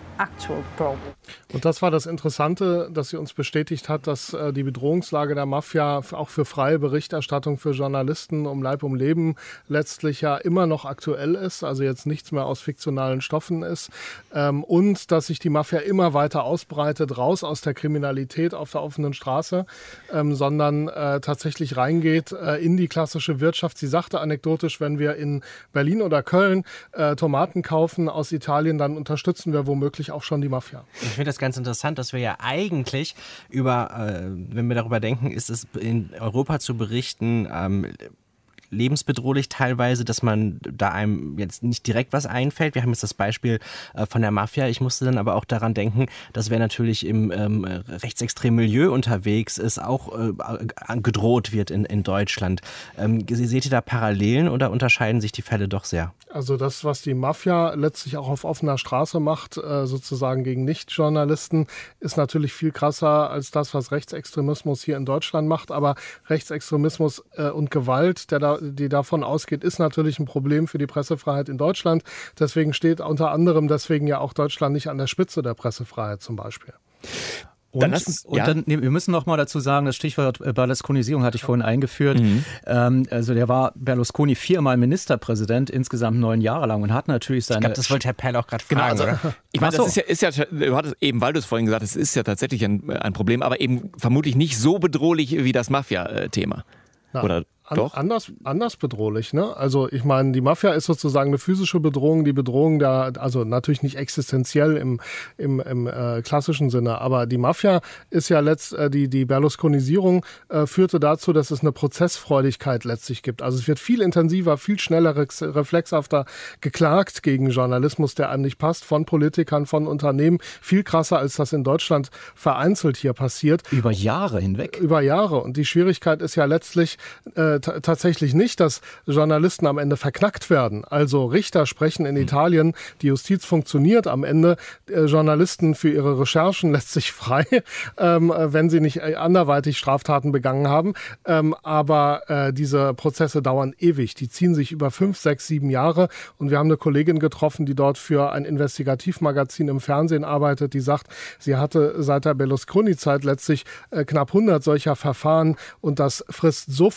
Und das war das Interessante, dass sie uns bestätigt hat, dass äh, die Bedrohungslage der Mafia auch für freie Berichterstattung für Journalisten um Leib um Leben letztlich ja immer noch aktuell ist, also jetzt nichts mehr aus fiktionalen Stoffen ist. Ähm, und dass sich die Mafia immer weiter ausbreitet, raus aus der Kriminalität auf der offenen Straße, ähm, sondern äh, tatsächlich reingeht äh, in die klassische Wirtschaft. Sie sagte anekdotisch, wenn wir in Berlin oder Köln äh, Tomaten kaufen aus Italien, dann unterstützen wir womöglich auch schon die Mafia. Ich finde das ganz interessant, dass wir ja eigentlich über, äh, wenn wir darüber denken, ist es in Europa zu berichten, ähm, lebensbedrohlich teilweise, dass man da einem jetzt nicht direkt was einfällt. Wir haben jetzt das Beispiel äh, von der Mafia. Ich musste dann aber auch daran denken, dass wer natürlich im ähm, rechtsextremen Milieu unterwegs ist, auch äh, gedroht wird in, in Deutschland. Ähm, seht ihr da Parallelen oder unterscheiden sich die Fälle doch sehr? Also das, was die Mafia letztlich auch auf offener Straße macht, äh, sozusagen gegen Nichtjournalisten, ist natürlich viel krasser als das, was Rechtsextremismus hier in Deutschland macht. Aber Rechtsextremismus äh, und Gewalt, der da die davon ausgeht, ist natürlich ein Problem für die Pressefreiheit in Deutschland. Deswegen steht unter anderem deswegen ja auch Deutschland nicht an der Spitze der Pressefreiheit zum Beispiel. Und, dann lass, und ja. dann, nee, wir müssen noch mal dazu sagen, das Stichwort Berlusconisierung hatte ich vorhin eingeführt. Mhm. Ähm, also der war Berlusconi viermal Ministerpräsident, insgesamt neun Jahre lang und hat natürlich seine... Ich glaube, das wollte Herr Perl auch gerade genau, fragen, also, oder? Ich meine, das ist ja, ist ja, du hattest eben, weil du es vorhin gesagt hast, es ist ja tatsächlich ein, ein Problem, aber eben vermutlich nicht so bedrohlich wie das Mafia-Thema. Na, oder an, doch? Anders, anders bedrohlich, ne? Also ich meine, die Mafia ist sozusagen eine physische Bedrohung, die Bedrohung der, also natürlich nicht existenziell im, im, im äh, klassischen Sinne, aber die Mafia ist ja letzt, äh, die, die Berlusconisierung äh, führte dazu, dass es eine Prozessfreudigkeit letztlich gibt. Also es wird viel intensiver, viel schneller, reflexhafter geklagt gegen Journalismus, der einem nicht passt, von Politikern, von Unternehmen, viel krasser, als das in Deutschland vereinzelt hier passiert. Über Jahre hinweg? Über Jahre. Und die Schwierigkeit ist ja letztlich äh, t- tatsächlich nicht, dass Journalisten am Ende verknackt werden. Also Richter sprechen in Italien, die Justiz funktioniert am Ende, äh, Journalisten für ihre Recherchen letztlich frei, ähm, wenn sie nicht äh, anderweitig Straftaten begangen haben. Ähm, aber äh, diese Prozesse dauern ewig. Die ziehen sich über fünf, sechs, sieben Jahre. Und wir haben eine Kollegin getroffen, die dort für ein Investigativmagazin im Fernsehen arbeitet, die sagt, sie hatte seit der Berlusconi-Zeit letztlich äh, knapp hundert solcher Verfahren und das frisst so viel Energie,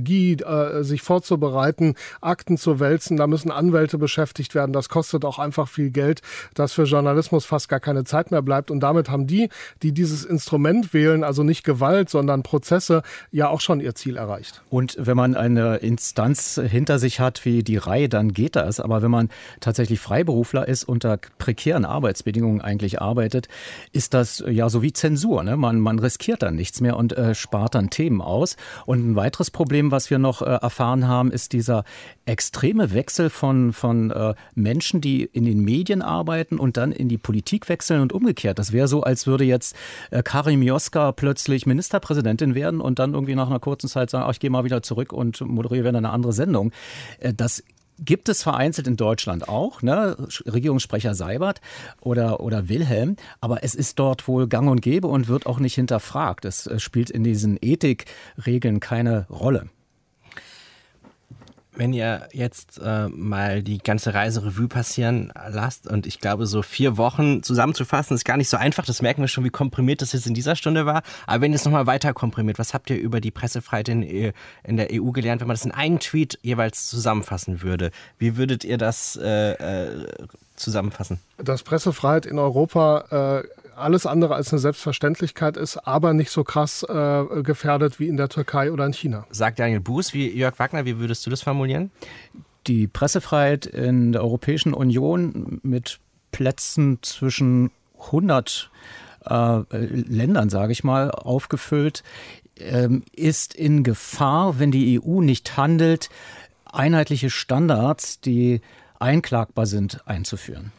Energie, äh, sich vorzubereiten, Akten zu wälzen, da müssen Anwälte beschäftigt werden, das kostet auch einfach viel Geld, dass für Journalismus fast gar keine Zeit mehr bleibt und damit haben die, die dieses Instrument wählen, also nicht Gewalt, sondern Prozesse, ja auch schon ihr Ziel erreicht. Und wenn man eine Instanz hinter sich hat wie die R A I, dann geht das, aber wenn man tatsächlich Freiberufler ist, unter prekären Arbeitsbedingungen eigentlich arbeitet, ist das ja so wie Zensur, ne? Man, man riskiert dann nichts mehr und äh, spart dann Themen aus. Und ein weiteres Problem, was wir noch äh, erfahren haben, ist dieser extreme Wechsel von, von äh, Menschen, die in den Medien arbeiten und dann in die Politik wechseln und umgekehrt. Das wäre so, als würde jetzt äh, Karin Mioska plötzlich Ministerpräsidentin werden und dann irgendwie nach einer kurzen Zeit sagen, ach, ich gehe mal wieder zurück und moderiere wieder eine andere Sendung. Äh, das gibt es vereinzelt in Deutschland auch, ne? Regierungssprecher Seibert oder, oder Wilhelm, aber es ist dort wohl gang und gäbe und wird auch nicht hinterfragt. Es spielt in diesen Ethikregeln keine Rolle. Wenn ihr jetzt äh, mal die ganze Reise Revue passieren lasst und ich glaube, so vier Wochen zusammenzufassen, ist gar nicht so einfach. Das merken wir schon, wie komprimiert das jetzt in dieser Stunde war. Aber wenn ihr es nochmal weiter komprimiert, was habt ihr über die Pressefreiheit in, in der E U gelernt, wenn man das in einen Tweet jeweils zusammenfassen würde? Wie würdet ihr das äh, äh, zusammenfassen? Dass Pressefreiheit in Europa äh, alles andere als eine Selbstverständlichkeit ist, aber nicht so krass äh, gefährdet wie in der Türkei oder in China. Sagt Daniel Buß. Wie Jörg Wagner, wie würdest du das formulieren? Die Pressefreiheit in der Europäischen Union mit Plätzen zwischen hundert äh, Ländern, sage ich mal, aufgefüllt, äh, ist in Gefahr, wenn die E U nicht handelt, einheitliche Standards, die einklagbar sind, einzuführen.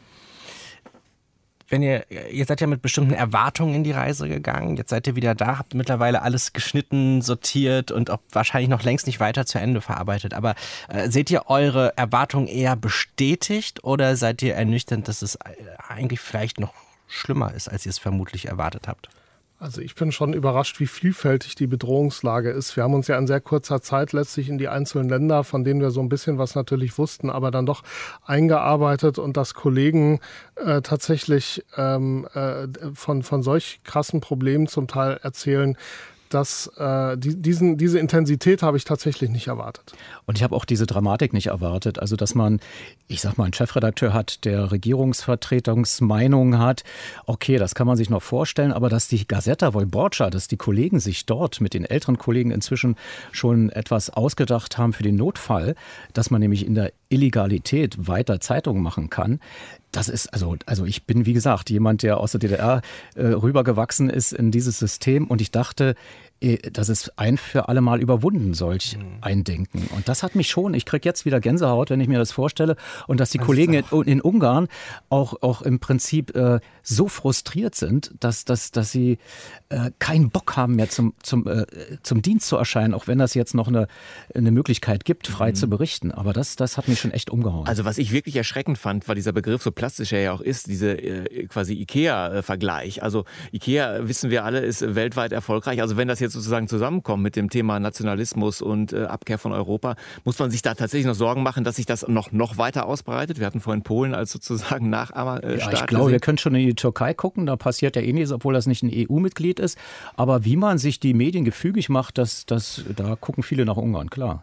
Wenn ihr, ihr seid ja mit bestimmten Erwartungen in die Reise gegangen, jetzt seid ihr wieder da, habt mittlerweile alles geschnitten, sortiert und auch wahrscheinlich noch längst nicht weiter zu Ende verarbeitet. Aber äh, seht ihr eure Erwartungen eher bestätigt oder seid ihr ernüchternd, dass es eigentlich vielleicht noch schlimmer ist, als ihr es vermutlich erwartet habt? Also ich bin schon überrascht, wie vielfältig die Bedrohungslage ist. Wir haben uns ja in sehr kurzer Zeit letztlich in die einzelnen Länder, von denen wir so ein bisschen was natürlich wussten, aber dann doch eingearbeitet und dass Kollegen äh, tatsächlich ähm, äh, von, von solch krassen Problemen zum Teil erzählen, dass äh, die, diesen, diese Intensität habe ich tatsächlich nicht erwartet. Und ich habe auch diese Dramatik nicht erwartet. Also, dass man, ich sag mal, einen Chefredakteur hat, der Regierungsvertretungsmeinung hat, okay, das kann man sich noch vorstellen, aber dass die Gazeta Wyborcza, dass die Kollegen sich dort mit den älteren Kollegen inzwischen schon etwas ausgedacht haben für den Notfall, dass man nämlich in der Illegalität weiter Zeitungen machen kann. Das ist, also, also ich bin, wie gesagt, jemand, der aus der D D R äh, rübergewachsen ist in dieses System und ich dachte, äh, das ist ein für alle Mal überwunden, solch mhm. ein Denken. Und das hat mich schon, ich kriege jetzt wieder Gänsehaut, wenn ich mir das vorstelle und dass die das Kollegen in, in Ungarn auch, auch im Prinzip äh, so frustriert sind, dass, dass, dass sie äh, keinen Bock haben mehr zum, zum, äh, zum Dienst zu erscheinen, auch wenn das jetzt noch eine, eine Möglichkeit gibt, frei mhm. zu berichten. Aber das, das hat mich schon echt umgehauen. Also was ich wirklich erschreckend fand, war dieser Begriff, so plastisch er ja auch ist, diese äh, quasi IKEA-Vergleich. Also IKEA, wissen wir alle, ist weltweit erfolgreich. Also wenn das jetzt sozusagen zusammenkommt mit dem Thema Nationalismus und äh, Abkehr von Europa, muss man sich da tatsächlich noch Sorgen machen, dass sich das noch, noch weiter ausbreitet. Wir hatten vorhin Polen als sozusagen Nachahmerstaat. Äh, ja, ich glaube, wir können schon in die Türkei gucken. Da passiert ja eh nichts, obwohl das nicht ein E U-Mitglied ist. Aber wie man sich die Medien gefügig macht, das, das, da gucken viele nach Ungarn, klar.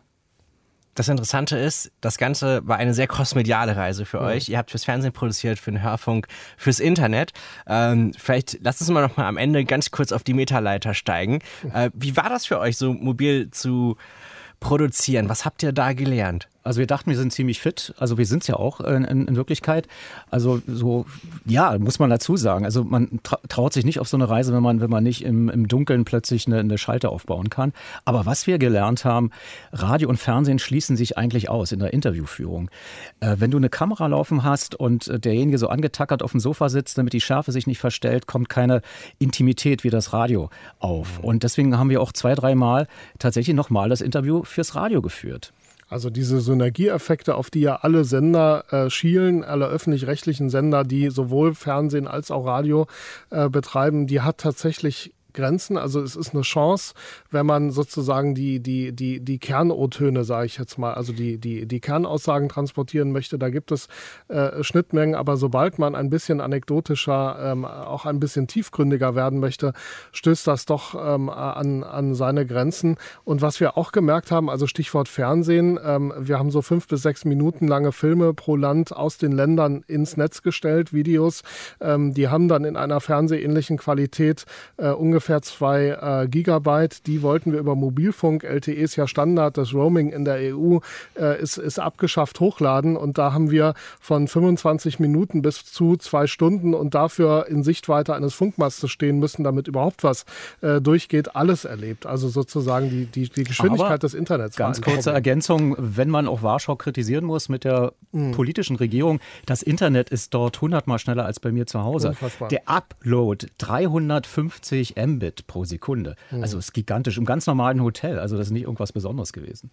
Das Interessante ist, das Ganze war eine sehr crossmediale Reise für mhm. euch. Ihr habt fürs Fernsehen produziert, für den Hörfunk, fürs Internet. Ähm, vielleicht lasst uns mal noch mal am Ende ganz kurz auf die Metaleiter steigen. Mhm. Äh, wie war das für euch, so mobil zu produzieren? Was habt ihr da gelernt? Also wir dachten, wir sind ziemlich fit. Also wir sind es ja auch in, in, in Wirklichkeit. Also so, ja, muss man dazu sagen. Also man tra- traut sich nicht auf so eine Reise, wenn man, wenn man nicht im, im Dunkeln plötzlich eine, eine Schalte aufbauen kann. Aber was wir gelernt haben, Radio und Fernsehen schließen sich eigentlich aus in der Interviewführung. Äh, wenn du eine Kamera laufen hast und äh, derjenige so angetackert auf dem Sofa sitzt, damit die Schärfe sich nicht verstellt, kommt keine Intimität wie das Radio auf. Und deswegen haben wir auch zwei, dreimal tatsächlich nochmal das Interview fürs Radio geführt. Also diese Synergieeffekte, auf die ja alle Sender äh, schielen, alle öffentlich-rechtlichen Sender, die sowohl Fernsehen als auch Radio äh, betreiben, die hat tatsächlich Grenzen. Also es ist eine Chance, wenn man sozusagen die, die, die, die Kern-O-Töne, sage ich jetzt mal, also die, die, die Kernaussagen transportieren möchte. Da gibt es äh, Schnittmengen, aber sobald man ein bisschen anekdotischer, ähm, auch ein bisschen tiefgründiger werden möchte, stößt das doch ähm, an, an seine Grenzen. Und was wir auch gemerkt haben, also Stichwort Fernsehen, ähm, wir haben so fünf bis sechs Minuten lange Filme pro Land aus den Ländern ins Netz gestellt, Videos. Ähm, die haben dann in einer fernsehähnlichen Qualität äh, ungefähr ungefähr zwei äh, Gigabyte. Die wollten wir über Mobilfunk, L T E ist ja Standard, das Roaming in der E U äh, ist, ist abgeschafft, hochladen. Und da haben wir von fünfundzwanzig Minuten bis zu zwei Stunden und dafür in Sichtweite eines Funkmastes stehen müssen, damit überhaupt was äh, durchgeht, alles erlebt. Also sozusagen die, die, die Geschwindigkeit Aber des Internets. Ganz kurze Ergänzung, wenn man auch Warschau kritisieren muss mit der mhm. politischen Regierung, das Internet ist dort hundertmal schneller als bei mir zu Hause. Unfassbar. Der Upload dreihundertfünfzig Mbit pro Sekunde. Mhm. Also ist gigantisch. Im ganz normalen Hotel. Also das ist nicht irgendwas Besonderes gewesen.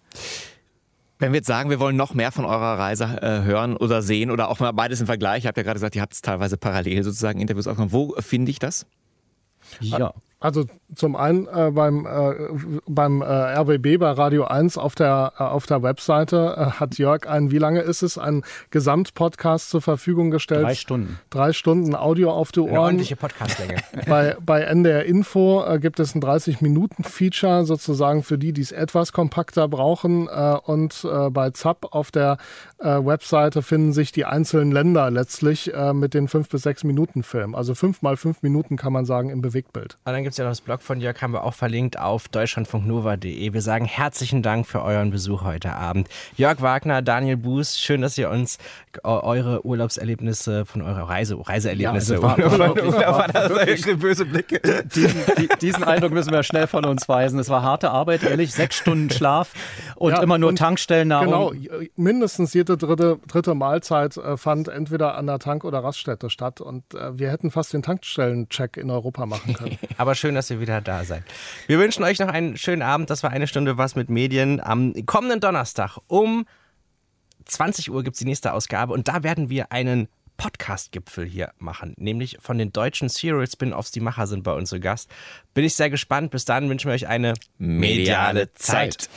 Wenn wir jetzt sagen, wir wollen noch mehr von eurer Reise äh, hören oder sehen oder auch mal beides im Vergleich, ihr habt ja gerade gesagt, ihr habt es teilweise parallel sozusagen Interviews aufgenommen. Wo finde ich das? Ja. Also zum einen äh, beim, äh, beim äh, R B B, bei Radio eins auf der, äh, auf der Webseite äh, hat Jörg einen, wie lange ist es, einen Gesamtpodcast zur Verfügung gestellt. Drei Stunden. Drei Stunden Audio auf die Ohren. Eine ordentliche Podcastlänge. bei, bei N D R Info äh, gibt es ein dreißig-Minuten-Feature sozusagen für die, die es etwas kompakter brauchen. Äh, und äh, bei Z A P auf der äh, Webseite finden sich die einzelnen Länder letztlich äh, mit den fünf bis sechs Minuten Film. Also fünf mal fünf Minuten kann man sagen im Bewegtbild. Und dann gibt es ja noch das Blog von Jörg, haben wir auch verlinkt auf deutschlandfunknova punkt de. Wir sagen herzlichen Dank für euren Besuch heute Abend. Jörg Wagner, Daniel Buß, schön, dass ihr uns eure Urlaubserlebnisse von eurer Reise, Reiseerlebnisse, ja, also war, war, war, war, böse Blicke. Diesen, die, diesen Eindruck müssen wir schnell von uns weisen. Es war harte Arbeit, ehrlich, sechs Stunden Schlaf und ja, immer nur und Tankstellennahrung. Genau, mindestens jede dritte, dritte Mahlzeit äh, fand entweder an der Tank- oder Raststätte statt und äh, wir hätten fast den Tankstellencheck in Europa machen können. Aber schön, dass ihr wieder da seid. Wir wünschen euch noch einen schönen Abend. Das war eine Stunde was mit Medien. Am kommenden Donnerstag um zwanzig Uhr gibt es die nächste Ausgabe und da werden wir einen Podcast-Gipfel hier machen, nämlich von den deutschen Serial-Spin-Offs. Die Macher sind bei uns zu Gast. Bin ich sehr gespannt. Bis dann wünschen wir euch eine mediale Zeit.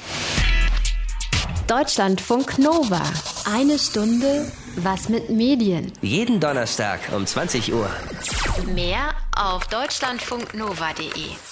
Deutschlandfunk Nova. Eine Stunde was mit Medien. Jeden Donnerstag um zwanzig Uhr. Mehr auf deutschlandfunknova punkt de.